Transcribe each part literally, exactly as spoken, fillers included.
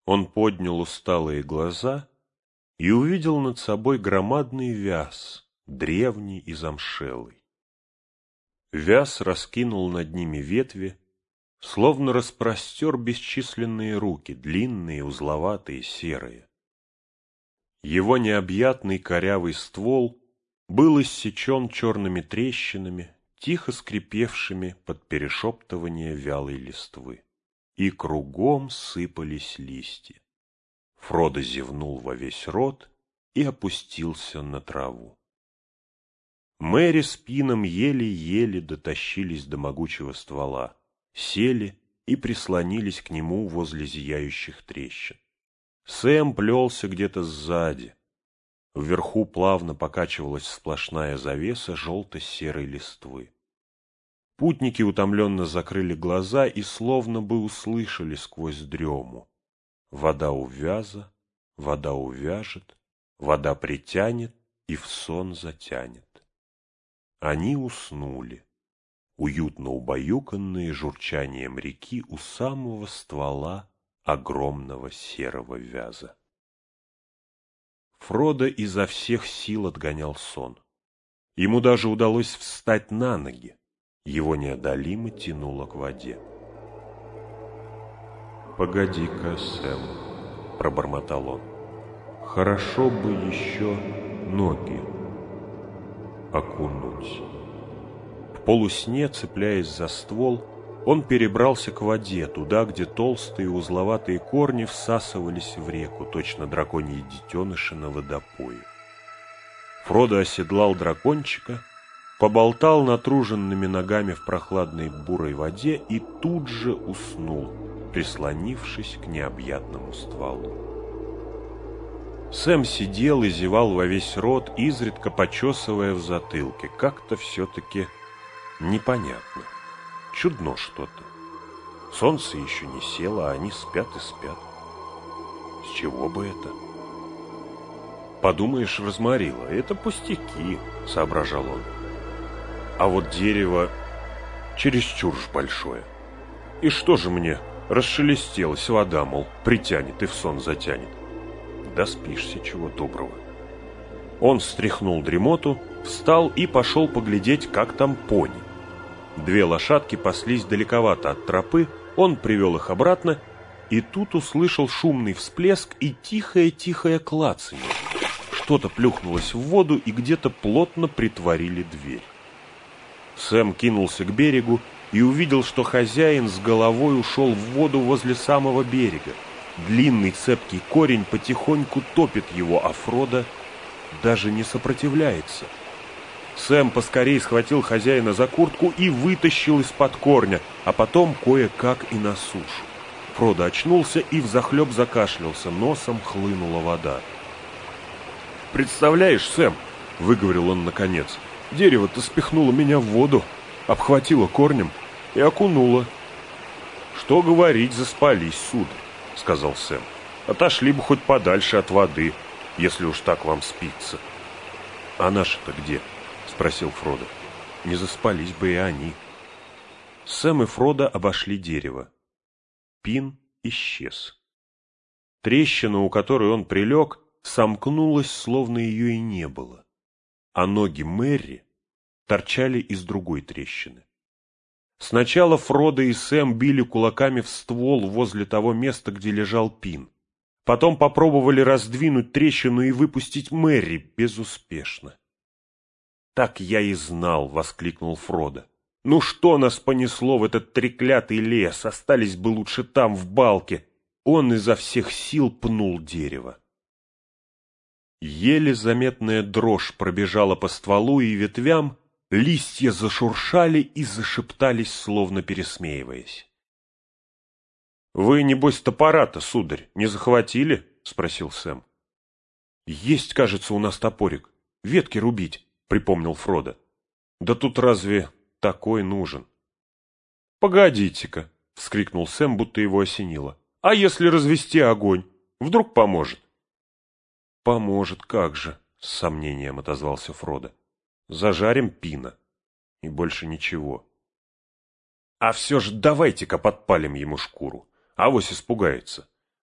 Он поднял усталые глаза и увидел над собой громадный вяз, древний и замшелый. Вяз раскинул над ними ветви, словно распростер бесчисленные руки, длинные, узловатые, серые. Его необъятный корявый ствол был иссечен черными трещинами, тихо скрипевшими под перешептывание вялой листвы. И кругом сыпались листья. Фродо зевнул во весь рот и опустился на траву. Мэри с Пином еле-еле дотащились до могучего ствола, сели и прислонились к нему возле зияющих трещин. Сэм плелся где-то сзади. Вверху плавно покачивалась сплошная завеса желто-серой листвы. Путники утомленно закрыли глаза и словно бы услышали сквозь дрему: вода у вяза, вода увяжет, вода притянет и в сон затянет. Они уснули, уютно убаюканные журчанием реки у самого ствола огромного серого вяза. Фродо изо всех сил отгонял сон. Ему даже удалось встать на ноги. Его неодолимо тянуло к воде. «Погоди-ка, Сэм», — пробормотал он, — «хорошо бы еще ноги окунуть». В полусне, цепляясь за ствол, он перебрался к воде, туда, где толстые узловатые корни всасывались в реку, точно драконьи детеныши на водопое. Фродо оседлал дракончика, поболтал натруженными ногами в прохладной бурой воде и тут же уснул, прислонившись к необъятному стволу. Сэм сидел и зевал во весь рот, изредка почесывая в затылке. Как-то все-таки непонятно. Чудно что-то. Солнце еще не село, а они спят и спят. С чего бы это? Подумаешь, разморило. Это пустяки, соображал он. А вот дерево чересчур ж большое. И что же мне расшелестелась вода, мол, притянет и в сон затянет? Да спишься, чего доброго. Он стряхнул дремоту, встал и пошел поглядеть, как там пони. Две лошадки паслись далековато от тропы, он привел их обратно, и тут услышал шумный всплеск и тихое-тихое клацанье. Что-то плюхнулось в воду, и где-то плотно притворили дверь. Сэм кинулся к берегу и увидел, что хозяин с головой ушел в воду возле самого берега. Длинный цепкий корень потихоньку топит его, а Фродо даже не сопротивляется. Сэм поскорей схватил хозяина за куртку и вытащил из-под корня, а потом кое-как и на сушу. Фродо очнулся и взахлеб закашлялся, носом хлынула вода. «Представляешь, Сэм, — выговорил он наконец, — дерево-то спихнуло меня в воду, обхватило корнем и окунуло». «Что говорить, заспались, сударь, — сказал Сэм. — Отошли бы хоть подальше от воды, если уж так вам спится». «А наши-то где?» — спросил Фродо. «Не заспались бы и они». Сэм и Фродо обошли дерево. Пин исчез. Трещина, у которой он прилег, сомкнулась, словно ее и не было, а ноги Мерри торчали из другой трещины. Сначала Фродо и Сэм били кулаками в ствол возле того места, где лежал Пин. Потом попробовали раздвинуть трещину и выпустить Мерри безуспешно. «Так я и знал!» — воскликнул Фродо. «Ну что нас понесло в этот треклятый лес? Остались бы лучше там, в балке!» Он изо всех сил пнул дерево. Еле заметная дрожь пробежала по стволу и ветвям, листья зашуршали и зашептались, словно пересмеиваясь. «Вы, небось, топора-то, сударь, не захватили?» — спросил Сэм. «Есть, кажется, у нас топорик. Ветки рубить», — припомнил Фродо. «Да тут разве такой нужен?» «Погодите-ка», — вскрикнул Сэм, будто его осенило. «А если развести огонь? Вдруг поможет?» «Поможет, как же», — с сомнением отозвался Фродо. «Зажарим Пина. И больше ничего». «А все же давайте-ка подпалим ему шкуру. Авось испугается.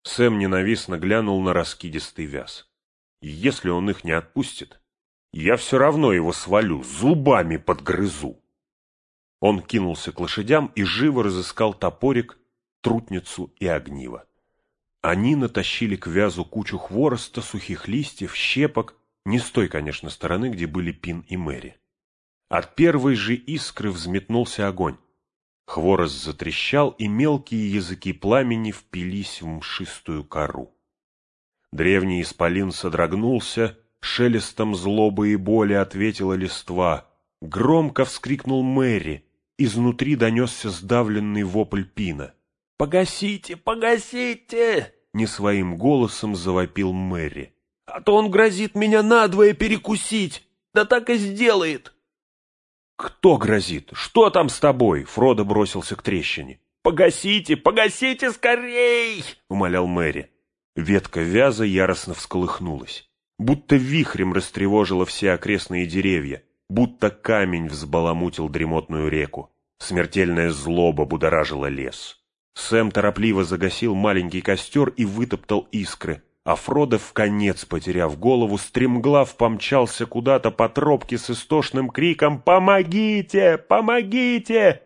Сэм ненавистно глянул на раскидистый вяз. Если он их не отпустит, я все равно его свалю, зубами подгрызу. Он кинулся к лошадям и живо разыскал топорик, трутницу и огниво. Они натащили к вязу кучу хвороста, сухих листьев, щепок, не с той, конечно, стороны, где были Пин и Мэри. От первой же искры взметнулся огонь. Хворост затрещал, и мелкие языки пламени впились в мшистую кору. Древний исполин содрогнулся, шелестом злобы и боли ответила листва. Громко вскрикнул Мэри, изнутри донесся сдавленный вопль Пина. «Погасите, погасите!» — не своим голосом завопил Мэри. «А то он грозит меня надвое перекусить! Да так и сделает!» «Кто грозит? Что там с тобой?» — Фродо бросился к трещине. «Погасите, погасите скорей!» — умолял Мэри. Ветка вяза яростно всколыхнулась, будто вихрем растревожила все окрестные деревья, будто камень взбаламутил дремотную реку. Смертельная злоба будоражила лес. Сэм торопливо загасил маленький костер и вытоптал искры, а Фродо, вконец потеряв голову, стремглав помчался куда-то по тропке с истошным криком «Помогите! Помогите!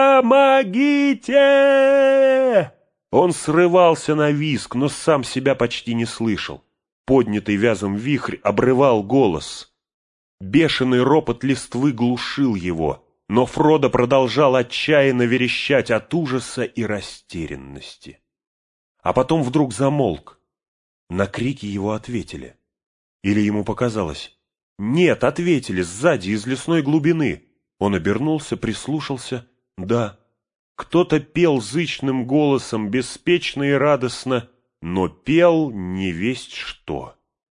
Помогите!» Он срывался на визг, но сам себя почти не слышал. Поднятый вязом вихрь обрывал голос. Бешеный ропот листвы глушил его, но Фродо продолжал отчаянно верещать от ужаса и растерянности. А потом вдруг замолк. На крики его ответили. Или ему показалось? Нет, ответили сзади, из лесной глубины. Он обернулся, прислушался. Да, кто-то пел зычным голосом, беспечно и радостно, но пел невесть что.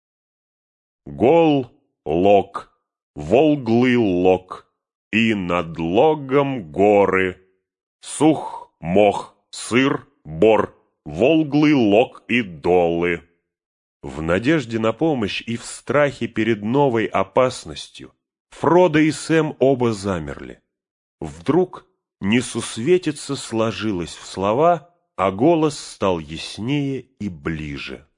Гол, лог, волглый лог, и над логом горы, сух, мох, сыр, бор, волглый лог и долы. В надежде на помощь и в страхе перед новой опасностью Фродо и Сэм оба замерли. Вдруг несусветица сложилась в слова, а голос стал яснее и ближе.